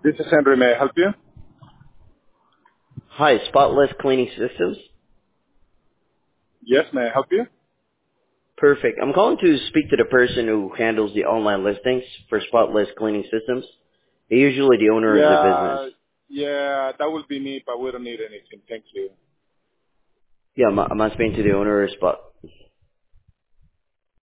This is Henry. May I help you? Hi, Spotless Cleaning Systems. Yes, may I help you? Perfect. I'm calling to speak to the person who handles the online listings for Spotless Cleaning Systems. They're usually the owner of the business. Yeah, that will be me, but we don't need anything. Thank you. Yeah, am I speaking to the owner or Spot?